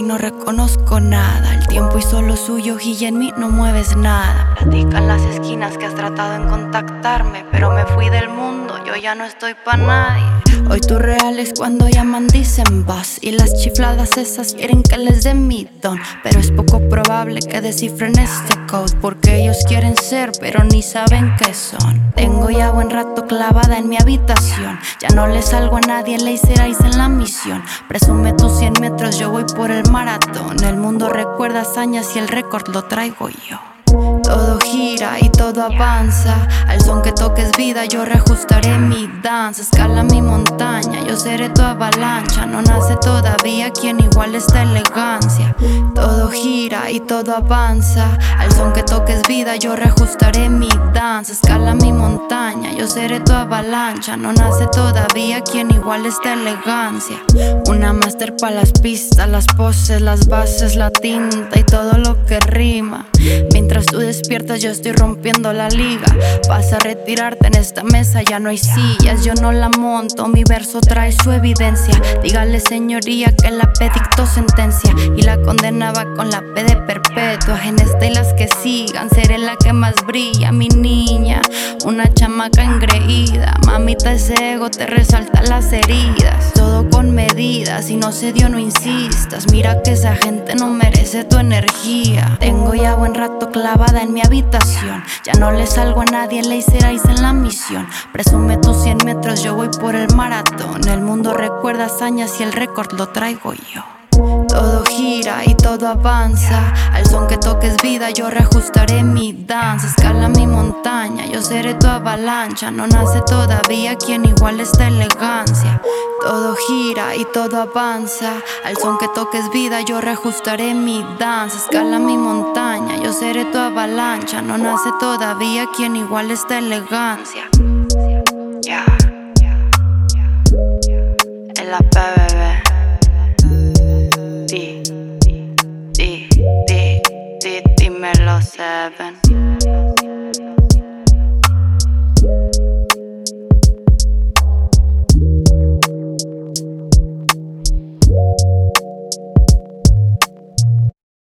no reconozco nada. El tiempo hizo lo suyo y en mí no mueves nada. Platican las esquinas que has tratado en contactarme, pero me fui del mundo, yo ya no estoy pa' nadie. Hoy tu real es cuando llaman dicen vas, y las chifladas esas quieren que les dé mi don. Pero es poco probable que descifren este code, porque ellos quieren ser pero ni saben qué son. Tengo ya buen rato clavada en mi habitación, ya no le salgo a nadie, le hicierais en la misión. Presume tus 100 metros, yo voy por el maratón. El mundo recuerda hazañas y el récord lo traigo yo. Todo gira y todo avanza, al son que toques vida yo reajustaré mi danza. Escala mi montaña, yo seré tu avalancha. No nace todavía quien igual esta elegancia. Todo gira y todo avanza, al son que toques vida yo reajustaré mi danza. Escala mi montaña, yo seré tu avalancha. No nace todavía quien igual esta elegancia. Una máster pa' las pistas, las poses, las bases, la tinta y todo lo que rima. Mientras tú despiertas yo estoy rompiendo la liga. Vas a retirarte en esta mesa, ya no hay sillas. Yo no la monto, mi verso trae su evidencia. Dígale señoría que la P dictó sentencia y la condena va con la P de perpetua. En esta y las que sigan seré la que más brilla, mi niña, una chamaca engreída. Mamita, ese ego te resalta las heridas. Todo con medidas, si no se dio no insistas. Mira que esa gente no merece tu energía. Tengo ya buen rato clavada en mi habitación, ya no le salgo a nadie, le hicierais en la misión. Presume tus 100 metros, yo voy por el maratón. El mundo recuerda hazañas y el récord lo traigo yo. Todo gira y todo avanza, al son que toques vida yo reajustaré mi danza. Escala mi montaña, yo seré tu avalancha. No nace todavía quien igual esta elegancia. Todo gira y todo avanza, al son que toques vida yo reajustaré mi danza. Escala mi montaña, yo seré tu avalancha. No nace todavía quien igual esta elegancia.